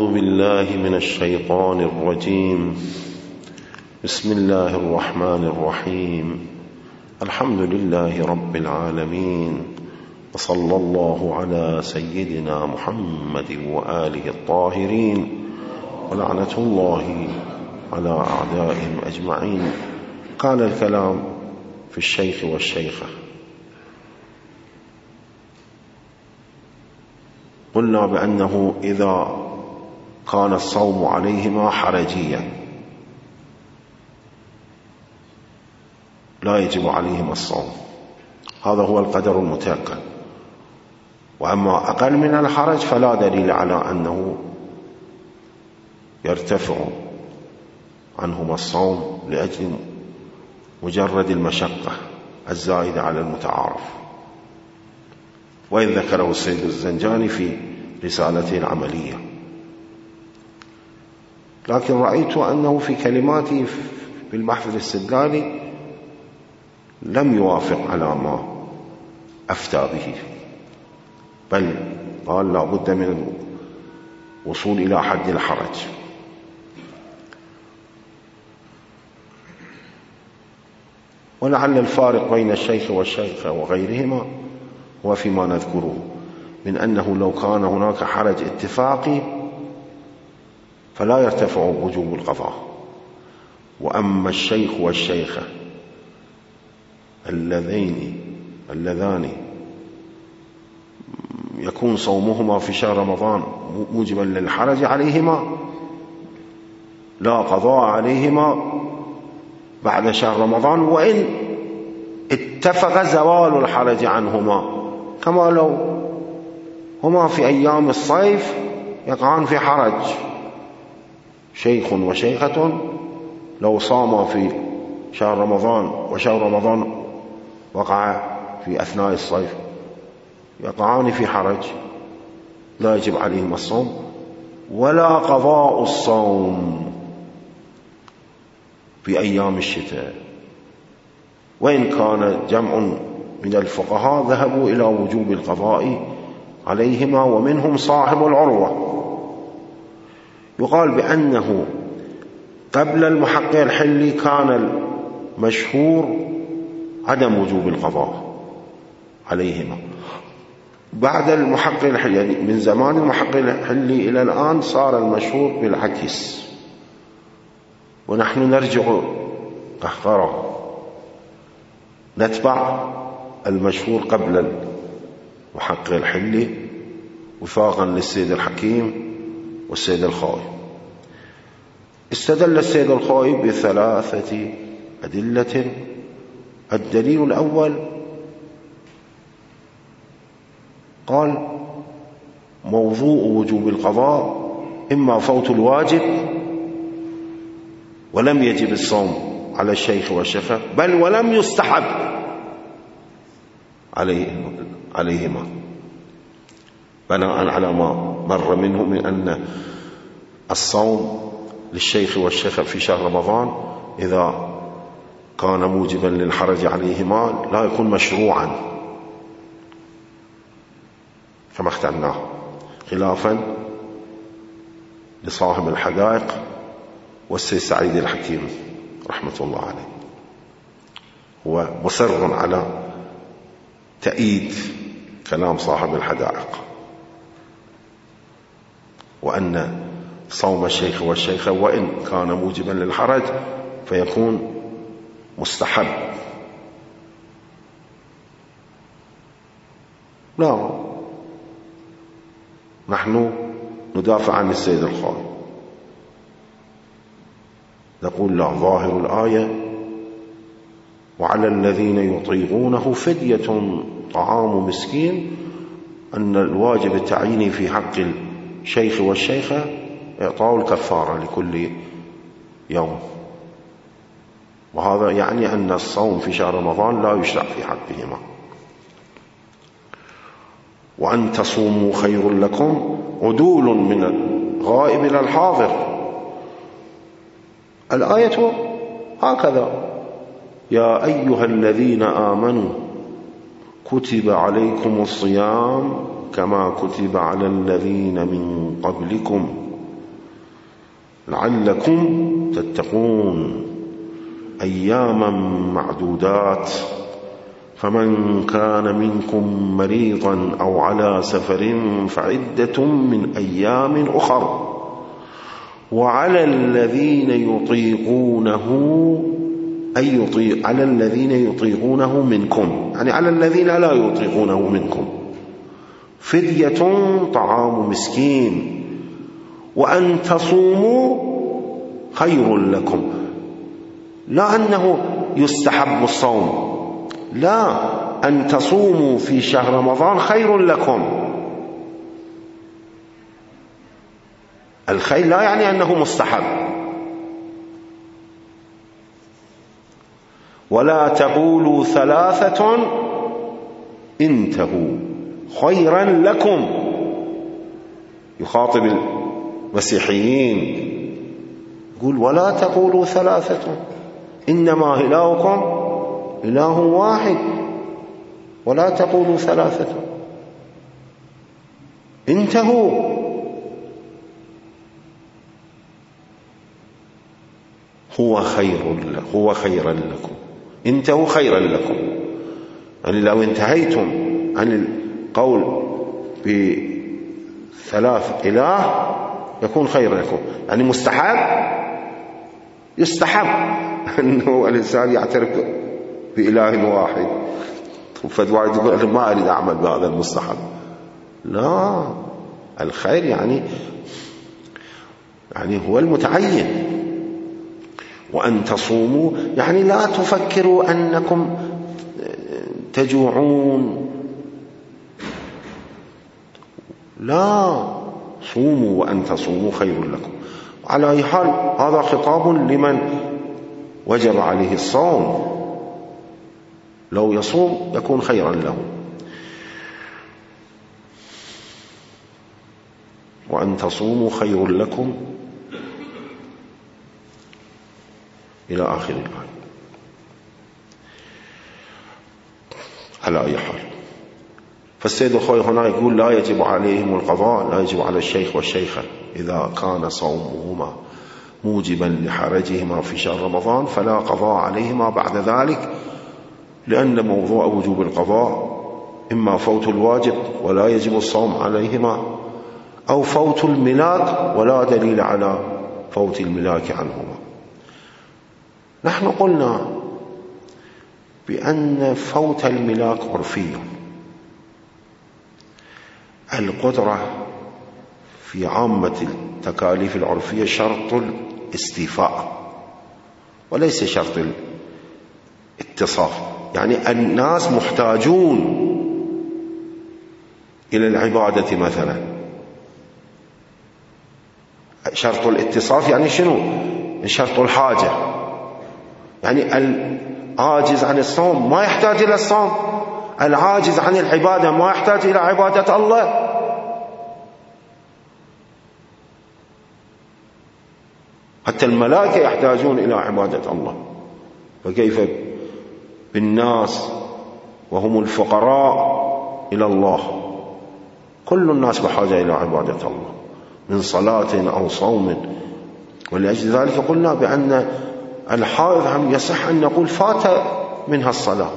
أعوذ بالله من الشيطان الرجيم. بسم الله الرحمن الرحيم. الحمد لله رب العالمين، وصلى الله على سيدنا محمد وآله الطاهرين، ولعنة الله على أعدائهم أجمعين. كان الكلام في الشيخ والشيخة. قلنا بأنه إذا كان الصوم عليهما حرجيا لا يجب عليهما الصوم، هذا هو القدر المتيقن. وأما أقل من الحرج فلا دليل على أنه يرتفع عنهما الصوم لأجل مجرد المشقة الزائدة على المتعارف، وإن ذكره السيد الزنجاني في رسالته العملية. لكن رأيت أنه في كلماته في البحث الاستدلالي لم يوافق على ما أفتى به، بل قال لا بد من الوصول إلى حد الحرج. ولعل الفارق بين الشيخ والشيخة وغيرهما هو فيما نذكره من أنه لو كان هناك حرج اتفاقي فلا يرتفع وجوب القضاء. وأما الشيخ والشيخة اللذان يكون صومهما في شهر رمضان موجبا للحرج عليهما، لا قضاء عليهما بعد شهر رمضان، وإن اتفق زوال الحرج عنهما، كما لو هما في أيام الصيف يقعان في حرج، شيخ وشيخة لو صاما في شهر رمضان وشهر رمضان وقع في أثناء الصيف يقعان في حرج، لا يجب عليهما الصوم ولا قضاء الصوم في أيام الشتاء. وإن كان جمع من الفقهاء ذهبوا إلى وجوب القضاء عليهما، ومنهم صاحب العروة. يقال بأنه قبل المحقق الحلي كان المشهور عدم وجوب القضاء عليهما، بعد المحقق الحلي يعني من زمان المحقق الحلي إلى الآن صار المشهور بالعكس، ونحن نرجع قهقرة نتبع المشهور قبل المحقق الحلي وفاقا للسيد الحكيم والسيد الخوئي. استدل السيد الخوئي بثلاثة أدلة. الدليل الأول قال موضوع وجوب القضاء إما فوت الواجب ولم يجب الصوم على الشيخ والشيخة، بل ولم يستحب عليهما، بناء على ما مر منه من أن الصوم للشيخ والشيخة في شهر رمضان إذا كان موجبا للحرج عليهما لا يكون مشروعا كما اخترناه، خلافا لصاحب الحقائق والسيد سعيد الحكيم رحمة الله عليه، هو مصر على تأييد كلام صاحب الحقائق، وأن صوم الشيخ والشيخة وإن كان موجبا للحرج فيكون مستحب. لا، نحن ندافع عن السيد الخوئي، نقول لا، ظاهر الآية وعلى الذين يطيقونه فدية طعام مسكين، أن الواجب التعييني في حق الشيخ والشيخة إعطاء الكفارة لكل يوم، وهذا يعني أن الصوم في شهر رمضان لا يشرع في حقهما. وأن تصوموا خير لكم عدول من الغائب إلى الحاضر. الآية هكذا: يا أيها الذين آمنوا كتب عليكم الصيام كما كتب على الذين من قبلكم لعلكم تتقون أياما معدودات فمن كان منكم مريضا أو على سفر فعدة من أيام أخر وعلى الذين يطيقونه على الذين يطيقونه منكم، يعني على الذين لا يطيقونه منكم، فدية طعام مسكين وأن تصوموا خير لكم. لا أنه يستحب الصوم، لا، أن تصوموا في شهر رمضان خير لكم. الخير لا يعني أنه مستحب. ولا تقولوا ثلاثة انتهوا خيرا لكم، يخاطب المسيحيين يقول ولا تقولوا ثلاثة، إنما إلهكم إله واحد، ولا تقولوا ثلاثة، انتهوا. هو خيرا لكم، انتهوا خيرا لكم. يعني لو انتهيتم عن القول بثلاث إله يكون خيرا لكم. يعني مستحب، يستحب أنه الإنسان يعترف بإله واحد. فالواحد يقول أنا ما أريد أعمل بهذا المستحب. لا، الخير يعني هو المتعين. وأن تصوموا يعني لا تفكروا أنكم تجوعون، لا، صوموا وأن تصوموا خير لكم. على أي حال هذا خطاب لمن وجب عليه الصوم، لو يصوم يكون خيرا له. وأن تصوموا خير لكم إلى آخر الآية. على أي حال فالسيد الخوي هنا يقول لا يجب عليهم القضاء، لا يجب على الشيخ والشيخة إذا كان صومهما موجبا لحرجهما في شهر رمضان فلا قضاء عليهما بعد ذلك، لأن موضوع وجوب القضاء إما فوت الواجب ولا يجب الصوم عليهما، أو فوت الملاك ولا دليل على فوت الملاك عنهما. نحن قلنا بأن فوت الملاك عرفي، القدرة في عامة التكاليف العرفية شرط الاستيفاء وليس شرط الاتصاف. يعني الناس محتاجون إلى العبادة مثلا، شرط الاتصاف يعني شنو؟ شرط الحاجة، يعني العاجز عن الصوم ما يحتاج إلى الصوم، العاجز عن العبادة ما يحتاج إلى عبادة الله. حتى الملائكة يحتاجون إلى عبادة الله، فكيف بالناس وهم الفقراء إلى الله؟ كل الناس بحاجة إلى عبادة الله من صلاة أو صوم. ولأجل ذلك قلنا بأن الحائض هم يصح أن نقول فات منها الصلاة.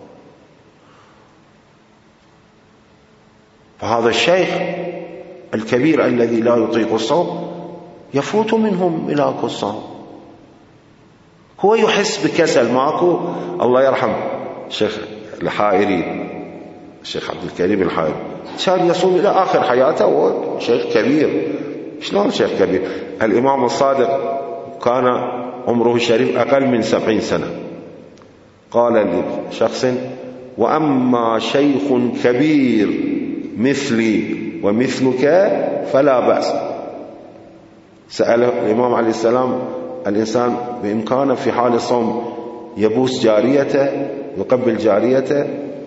فهذا الشيخ الكبير الذي لا يطيق الصوم يفوت منهم ملاك الصوم، هو يحس بكسل ماكو. الله يرحم الشيخ الحائري، الشيخ عبد الكريم الحائري، كان يصوم إلى آخر حياته وهو شيخ كبير. شلون شيخ كبير؟ الإمام الصادق كان عمره الشريف أقل من 70 سنة، قال لشخص وأما شيخ كبير مثلي ومثلك فلا بأس. سأل الإمام عليه السلام الإنسان بإمكانه في حال الصوم يبوس جاريته، يقبل جاريته؟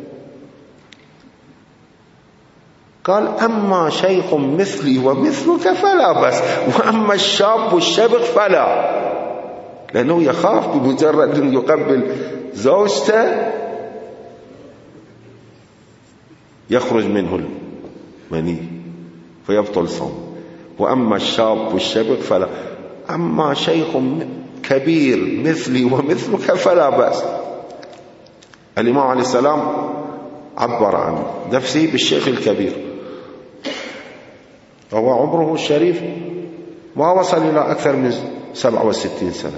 قال أما شيخ مثلي ومثلك فلا بأس، وأما الشاب والشبغ فلا، لأنه يخاف بمجرد أن يقبل زوجته يخرج منه المني فيبطل صوم. وأما الشاب والشبغ فلا. أما شيخ كبير مثلي ومثلك فلا بأس. الإمام عليه السلام عبر عن نفسه بالشيخ الكبير، وهو عمره الشريف ما وصل إلى أكثر من 67 سنة.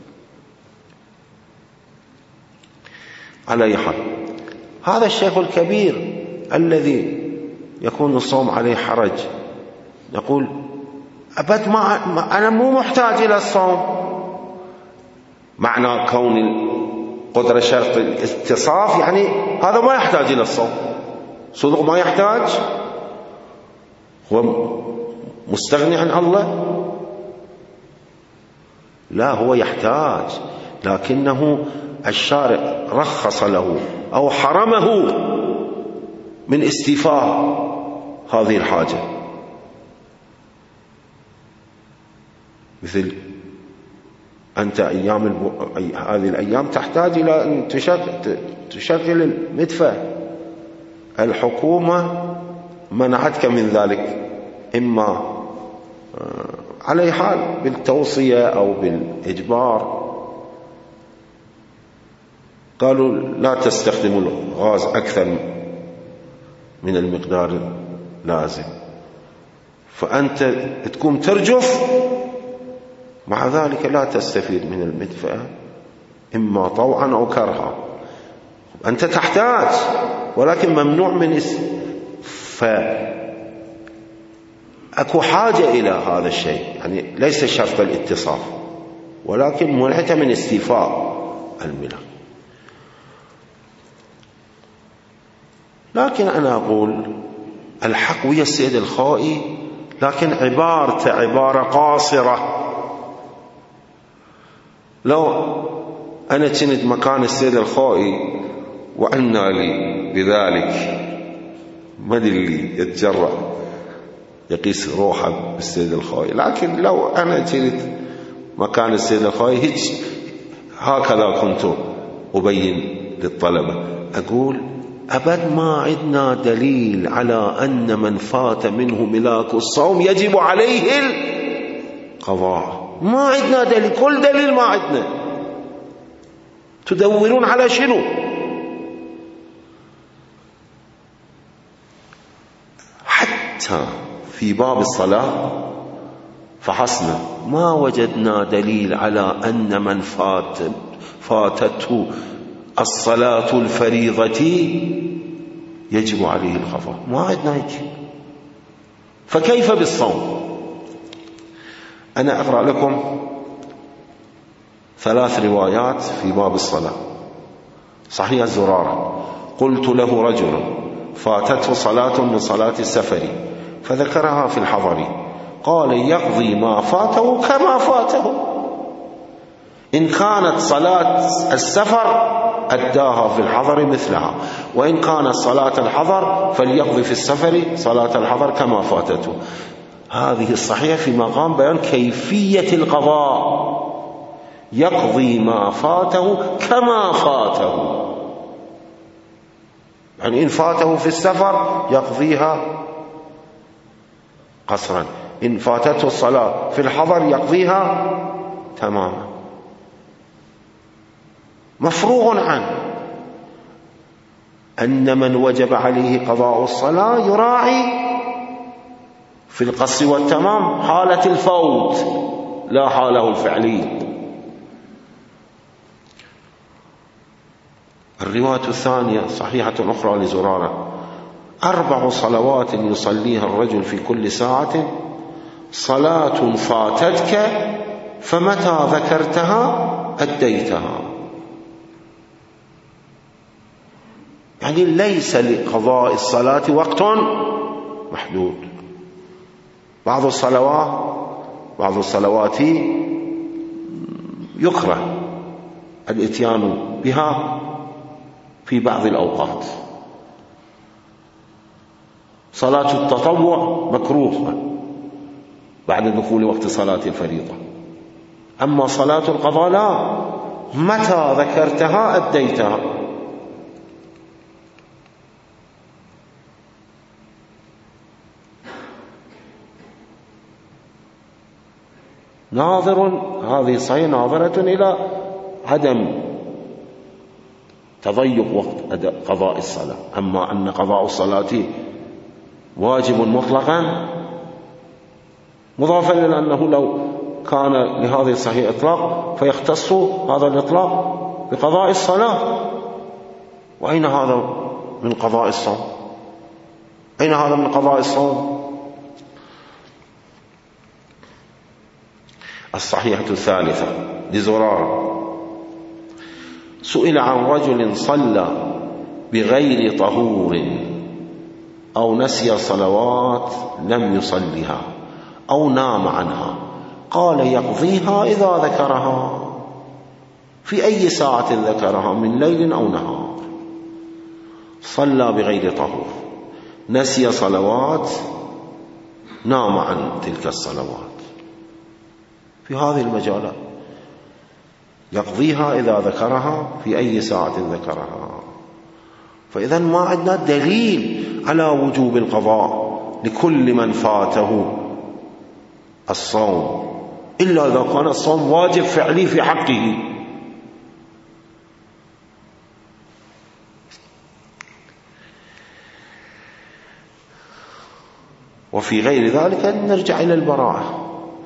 على أي حال، هذا الشيخ الكبير الذي يكون الصوم عليه حرج يقول أبد أنا مو محتاج إلى الصوم. معنى كون القدرة شرط الاتصاف يعني هذا ما يحتاج إلى الصوم. صدق ما يحتاج، هو مستغني عن الله؟ لا، هو يحتاج، لكنه الشارع رخص له أو حرمه من استيفاء هذه الحاجة. مثل أنت هذه الأيام تحتاج إلى أن تشغل المدفأ، الحكومة منعتك من ذلك، إما على أي حال بالتوصية أو بالإجبار، قالوا لا تستخدموا الغاز أكثر من المقدار اللازم، فأنت تقوم ترجف، مع ذلك لا تستفيد من المدفأة إما طوعا أو كرها. أنت تحتاج ولكن ممنوع من فأكو حاجة إلى هذا الشيء، يعني ليس شرط الاتصاف ولكن منعت من استيفاء الملك. لكن أنا أقول الحق ويا السيد الخائي، لكن عبارته عبارة قاصرة. لو أنا كنت مكان السيد الخائي وأنا لي بذلك، ما أدري اللي يتجرأ يقيس روحه بالسيد الخائي، لكن لو أنا كنت مكان السيد الخائي هكذا كنت أبين للطلبة، أقول أبد ما عندنا دليل على أن من فات منه ملاك الصوم يجب عليه القضاء. ما عندنا دليل، كل دليل ما عندنا. تدورون على شنو؟ حتى في باب الصلاة فحصنا ما وجدنا دليل على أن من فاتته الصلاة الفريضة يجب عليه القضاء، ما عندنا هيك. فكيف بالصوم؟ أنا أقرأ لكم 3 روايات في باب الصلاة. صحيح الزرارة: قلت له رجل فاتته صلاة من صلاة السفر فذكرها في الحضر، قال يقضي ما فاته كما فاته، إن كانت صلاة السفر أداها في الحضر مثلها، وإن كانت صلاة الحضر فليقضي في السفر صلاة الحضر كما فاتته. هذه الصحيحة في مقام بيان كيفية القضاء، يقضي ما فاته كما فاته، يعني إن فاته في السفر يقضيها قصرا، إن فاتته الصلاة في الحضر يقضيها تماما. مفروغ عنه أن من وجب عليه قضاء الصلاة يراعي في القص والتمام حالة الفوت لا حاله الفعلية. الرواية الثانية صحيحة أخرى لزرارة: 4 صلوات يصليها الرجل في كل ساعة، صلاة فاتتك فمتى ذكرتها أديتها. يعني ليس لقضاء الصلاة وقت محدود. بعض الصلوات يكره الاتيان بها في بعض الأوقات. صلاة التطوع مكروهة بعد دخول وقت صلاة الفريضة، أما صلاة القضاء لا، متى ذكرتها أديتها. ناظر، هذه صحيح ناظرة إلى عدم تضيق وقت قضاء الصلاة. أما أن قضاء الصلاة واجب مطلقا مضافا إلى أنه لو كان لهذه الصحيح إطلاق فيختص هذا الإطلاق بقضاء الصلاة. وأين هذا من قضاء الصوم؟ أين هذا من قضاء الصوم؟ الصحيحة الثالثة لزرار: سئل عن رجل صلى بغير طهور أو نسي صلوات لم يصلها أو نام عنها، قال يقضيها إذا ذكرها. في أي ساعة ذكرها، من ليل أو نهار. صلى بغير طهور، نسي صلوات، نام عن تلك الصلوات، في هذه المجالات يقضيها إذا ذكرها في أي ساعة ذكرها. فإذا ما عندنا دليل على وجوب القضاء لكل من فاته الصوم، إلا إذا كان الصوم واجب فعلي في حقه. وفي غير ذلك نرجع إلى البراءة.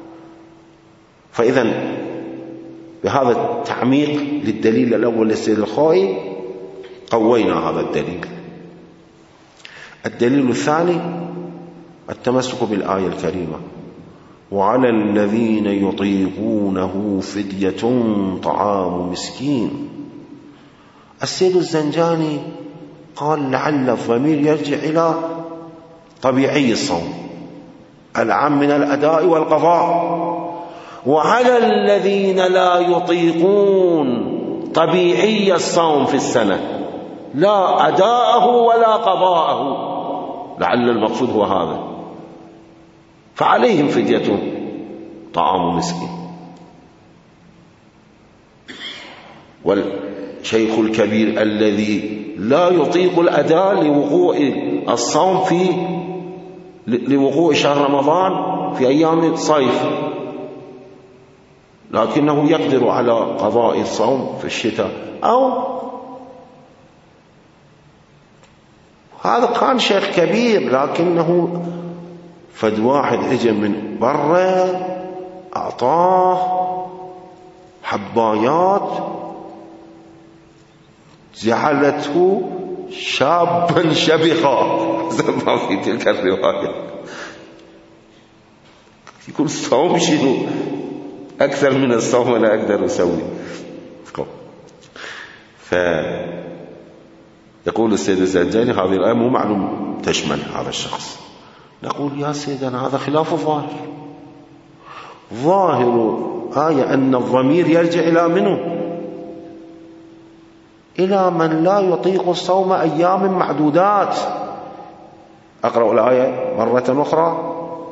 فإذا بهذا التعميق للدليل الأول للسيد الخوئي قوينا هذا الدليل. الدليل الثاني التمسك بالآية الكريمة: وعلى الذين يطيقونه فدية طعام مسكين. السيد الزنجاني قال لعل الضمير يرجع إلى طبيعي الصوم، العام من الأداء والقضاء. وعلى الذين لا يطيقون طبيعي الصوم في السنة، لا أداءه ولا قضاءه، لعل المقصود هو هذا، فعليهم فدية طعام مسكين. والشيخ الكبير الذي لا يطيق الأداء لوقوع الصوم لوقوع شهر رمضان في أيام الصيف، لكنه يقدر على قضاء الصوم في الشتاء، أو هذا كان شيخ كبير لكنه فد واحد اجى من برا أعطاه حبايات جعلته شابا شبخا، زي ما في تلك الرواية. يقول الصوم شنو أكثر من الصوم ولا أقدر أسوي. فيقول السيد الزنجاني هذه الآية مو معلوم تشمل هذا الشخص. نقول يا سيدنا هذا خلاف الظاهر. ظاهر آية أن الضمير يرجع إلى منه؟ إلى من لا يطيق الصوم أيام معدودات. أقرأ الآية مرة أخرى: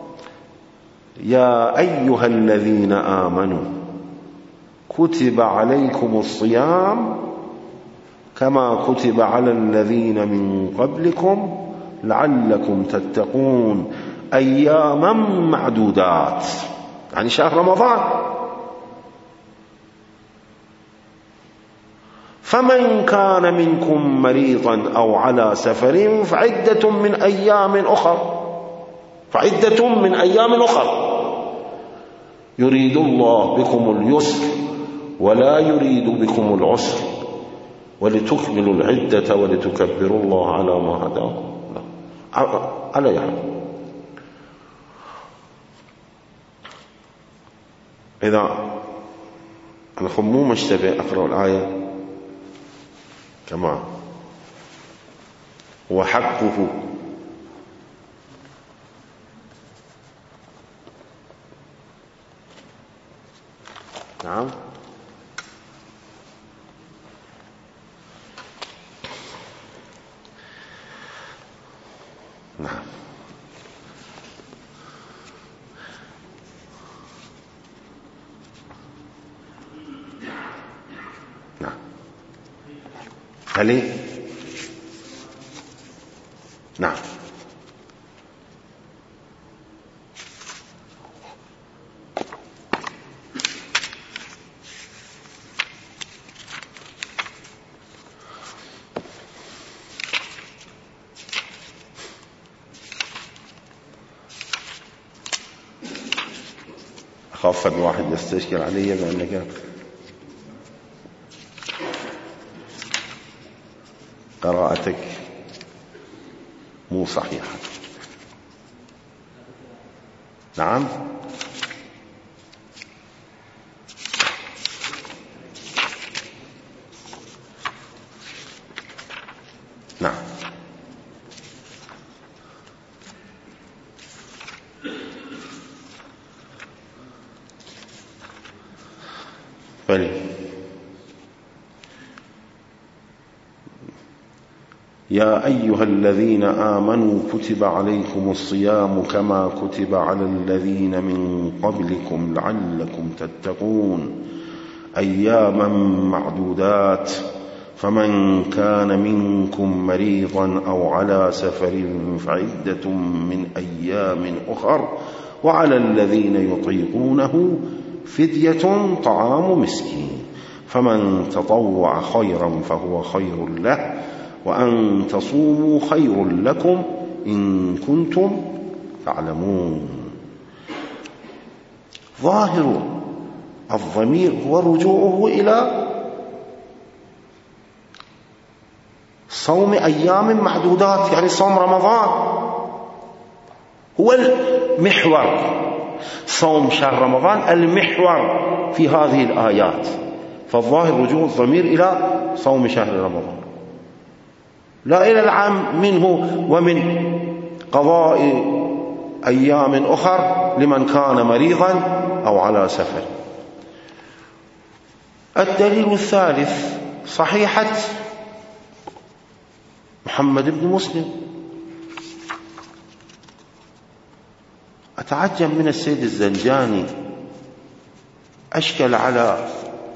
يا أيها الذين آمنوا كتب عليكم الصيام كما كتب على الذين من قبلكم لعلكم تتقون أياما معدودات، يعني شهر رمضان. فمن كان منكم مريضا أو على سفر فعدة من أيام أخر يريد الله بكم اليسر ولا يريد بكم العسر ولتكملوا العدة ولتكبروا الله على ما هداكم. على يعني إذا الخموم اشتبه أقرأ الآية كما هو حقه. نعم. نعم. نعم. علي. نعم. خاف الواحد يستشكل علي بأنك قراءتك مو صحيحة. نعم، نعم. بلي يا أيها الذين آمنوا كتب عليكم الصيام كما كتب على الذين من قبلكم لعلكم تتقون أياما معدودات فمن كان منكم مريضا أو على سفر فعدة من أيام أخر وعلى الذين يطيقونه فدية طعام مسكين فمن تطوع خيرا فهو خير له وأن تصوموا خير لكم إن كنتم تعلمون. ظاهر الضمير هو رجوعه إلى صوم أيام معدودات، يعني صوم رمضان هو المحور، صوم شهر رمضان المحور في هذه الآيات، فالظاهر رجوع الضمير إلى صوم شهر رمضان لا إلى العام منه ومن قضاء أيام أخر لمن كان مريضا أو على سفر. الدليل الثالث صحيحة محمد بن مسلم. أتعجب من السيد الزنجاني، أشكل على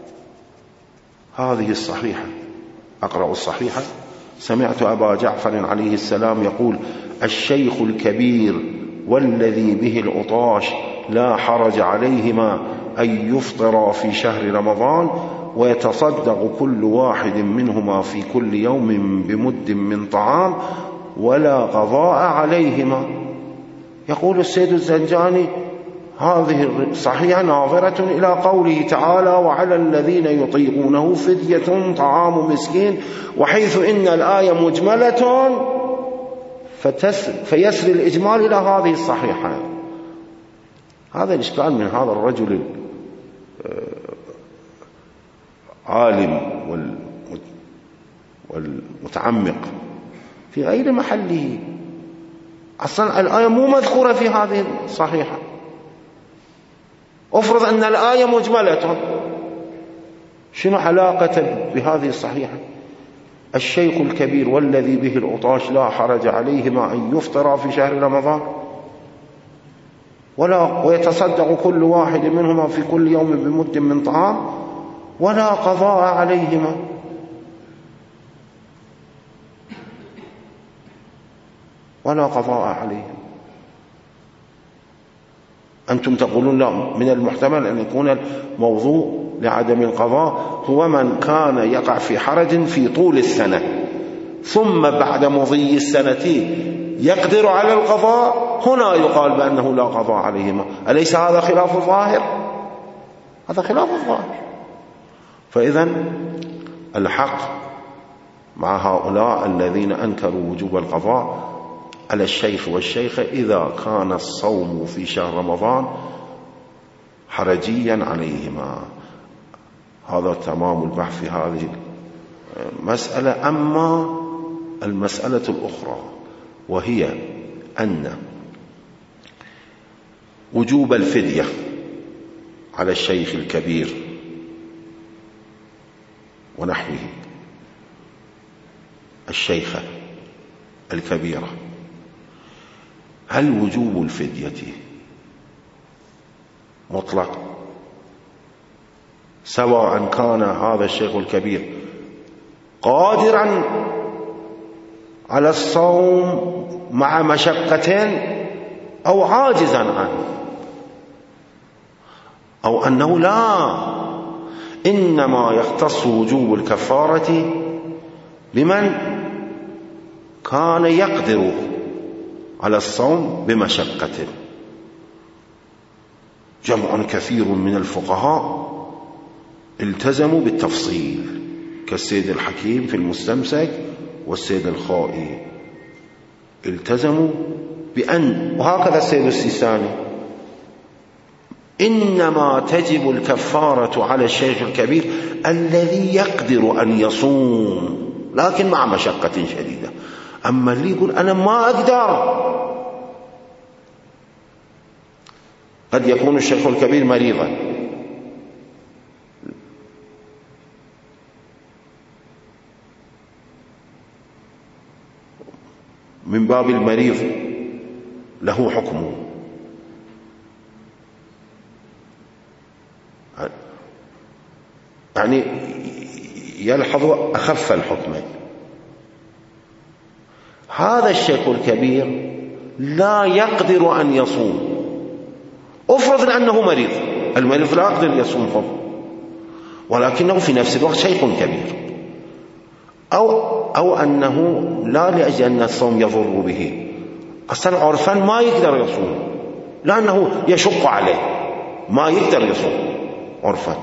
هذه الصحيحة. أقرأ الصحيحة. سمعت أبا جعفر عليه السلام يقول: الشيخ الكبير والذي به العطاش لا حرج عليهما أن يفطرا في شهر رمضان ويتصدق كل واحد منهما في كل يوم بمد من طعام ولا قضاء عليهما. يقول السيد الزنجاني هذه الصحيحة ناظرة إلى قوله تعالى: وعلى الذين يطيقونه فدية طعام مسكين، وحيث إن الآية مجملة فيسري الإجمال إلى هذه الصحيحة. هذا الإشكال من هذا الرجل العالم والمتعمق في غير محله. أصلا الآية مو مذكورة في هذه الصحيحة. أفرض أن الآية مجملة، شنو علاقة بهذه الصحيحة؟ الشيخ الكبير والذي به العطاش لا حرج عليهما أن يفطرا في شهر رمضان ويتصدق كل واحد منهما في كل يوم بمد من طعام ولا قضاء عليهما. ولا قضاء عليهم. أنتم تقولون لا، من المحتمل أن يكون الموضوع لعدم القضاء هو من كان يقع في حرج في طول السنة ثم بعد مضي السنة يقدر على القضاء، هنا يقال بأنه لا قضاء عليهما. أليس هذا خلاف الظاهر؟ هذا خلاف الظاهر. فإذن الحق مع هؤلاء الذين أنكروا وجوب القضاء على الشيخ والشيخة إذا كان الصوم في شهر رمضان حرجيا عليهما. هذا تمام البحث في هذه المسألة. أما المسألة الأخرى وهي أن وجوب الفدية على الشيخ الكبير ونحوه، الشيخة الكبيرة، هل وجوب الفدية مطلق سواء كان هذا الشيخ الكبير قادرا على الصوم مع مشقة أو عاجزا عنه، أو أنه لا، إنما يختص وجوب الكفارة بمن كان يقدر على الصوم بمشقة. جمع كثير من الفقهاء التزموا بالتفصيل كالسيد الحكيم في المستمسك والسيد الخائي، التزموا بأن، وهكذا السيد السيستاني، إنما تجب الكفارة على الشيخ الكبير الذي يقدر أن يصوم لكن مع مشقة شديدة. أما اللي يقول أنا ما أقدر، قد يكون الشيخ الكبير مريضا، من باب المريض له حكمه، يعني يلحظ أخف الحكمين. هذا الشيخ الكبير لا يقدر أن يصوم، أفرض أنه مريض، المريض لا يقدر يصوم فرض، ولكنه في نفس الوقت شيخ كبير، أو أنه لا لأجل أن الصوم يضر به، أصلا عرفا ما يقدر يصوم لأنه يشق عليه، ما يقدر يصوم عرفا.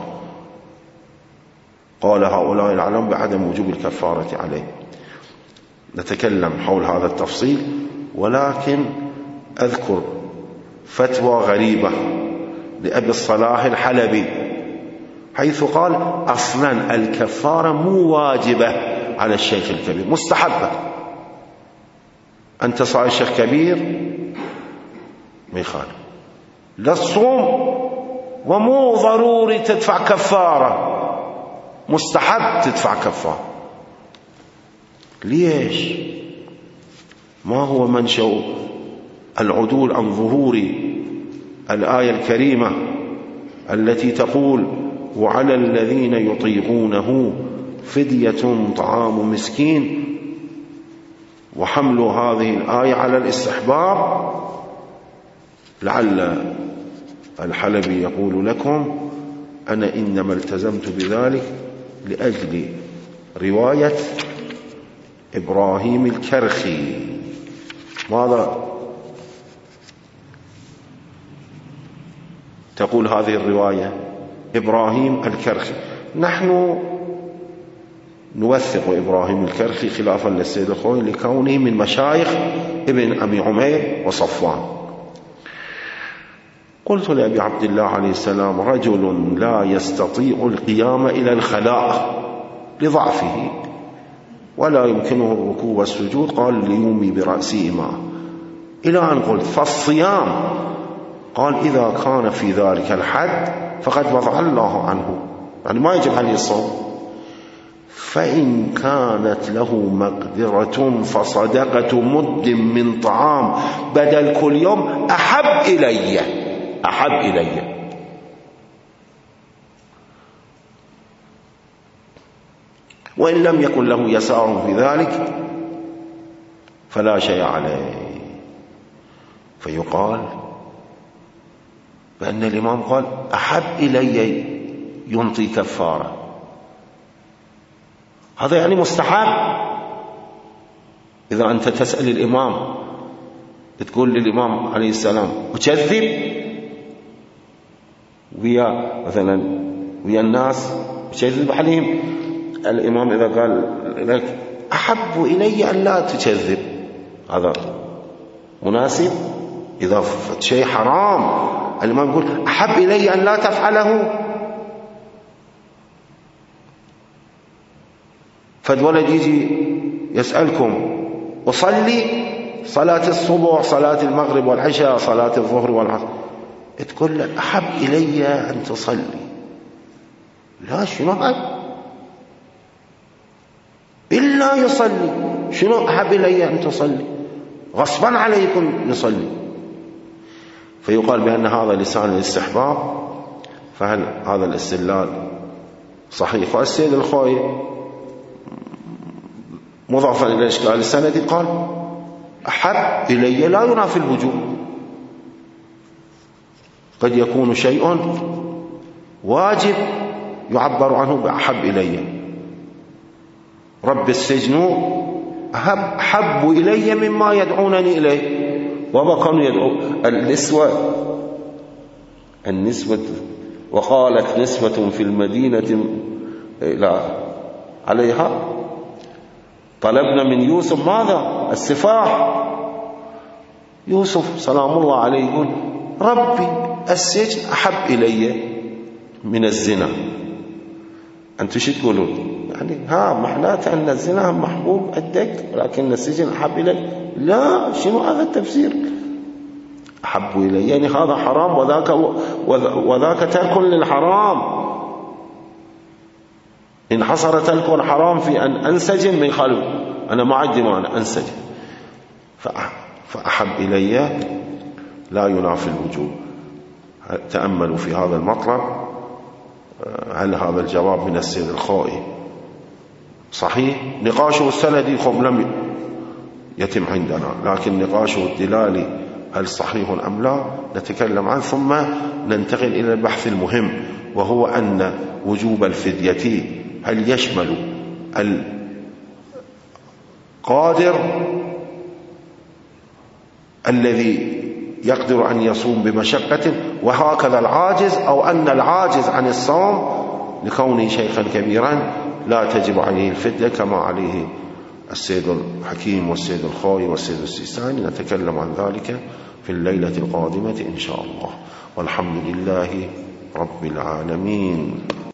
قال هؤلاء العلم بعدم وجوب الكفارة عليه. نتكلم حول هذا التفصيل، ولكن أذكر فتوى غريبة لأبي الصلاح الحلبي، حيث قال أصلا الكفارة مو واجبة على الشيخ الكبير، مستحبة. أنت صار شيخ كبير ما يخالف، لا الصوم ومو ضروري تدفع كفارة، مستحب تدفع كفارة. ليش؟ ما هو منشأ العدول عن ظهور الآية الكريمة التي تقول وعلى الذين يطيقونه فدية طعام مسكين، وحمل هذه الآية على الاستحباب؟ لعل الحلبي يقول لكم أنا إنما التزمت بذلك لأجل رواية إبراهيم الكرخي. ماذا تقول هذه الرواية؟ إبراهيم الكرخي، نحن نوثق إبراهيم الكرخي خلافا للسيد الخوئي لكونه من مشايخ ابن أبي عمير وصفوان. قلت لأبي عبد الله عليه السلام رجل لا يستطيع القيام إلى الخلاء لضعفه ولا يمكنه الركوع والسجود، قال ليومي برأسه ماء، إلى أن قلت فالصيام، قال إذا كان في ذلك الحد فقد وضع الله عنه، يعني ما يجب عليه الصوم. فإن كانت له مقدرة فصدقة مد من طعام بدل كل يوم أحب إلي، أحب إلي. وإن لم يكن له يسار في ذلك فلا شيء عليه. فيقال بأن الإمام قال أحب إلي ينطي كفارة، هذا يعني مستحب. إذا أنت تسأل الإمام تقول للإمام عليه السلام وكذب مثلا ويا الناس وكذب عليهم، الإمام إذا قال لك أحب إلي أن لا تكذب، هذا مناسب؟ إذا شيء حرام الإمام يقول أحب إلي أن لا تفعله. فالولد يجي يسألكم أصلي صلاة الصبح، صلاة المغرب والعشاء، صلاة الظهر والعصر، تقول له أحب إلي أن تصلي. لا، شنو أحب إلا يصلي، شنو أحب إلي أن تصلي؟ غصبا عليكم يصلي. فيقال بأن هذا لسان الاستحباب، فهل هذا الاستدلال صحيح؟ والسيد الخوئي مضافا إلى الإشكال السندي قال أحب إلي لا ينافي الوجوب، قد يكون شيء واجب يعبر عنه بأحب إلي. رب السجن أحب إلي مما يدعونني إليه، وما كانوا يدعو النسوة النسبة. وقالت نسبة في المدينة عليها طلبنا من يوسف ماذا؟ السفاح. يوسف سلام الله عليه يقول ربي السجن أحب إلي من الزنا. أنتم شو تقولون؟ يعني محلاته أن الزنا محبوب عندك لكن السجن أحب إلي؟ لا، شنو هذا التفسير؟ أحب إلي يعني هذا حرام وذاك ترك للحرام. إن حصر ترك الحرام في أن أنسجن من خلو، أنا ما عندي مانع أنسجن، فأحب إلي لا ينافي الوجوب. تأملوا في هذا المطلب. هل هذا الجواب من السيد الخوئي صحيح؟ نقاشه السندي لم يتم عندنا، لكن نقاشه الدلالي هل صحيح أم لا نتكلم عنه، ثم ننتقل إلى البحث المهم، وهو أن وجوب الفدية هل يشمل القادر الذي يقدر أن يصوم بمشقة وهكذا العاجز، أو أن العاجز عن الصوم لكونه شيخا كبيرا لا تجب عليه الفدية كما عليه السيد الحكيم والسيد الخوئي والسيد السيستاني. نتكلم عن ذلك في الليلة القادمة إن شاء الله، والحمد لله رب العالمين.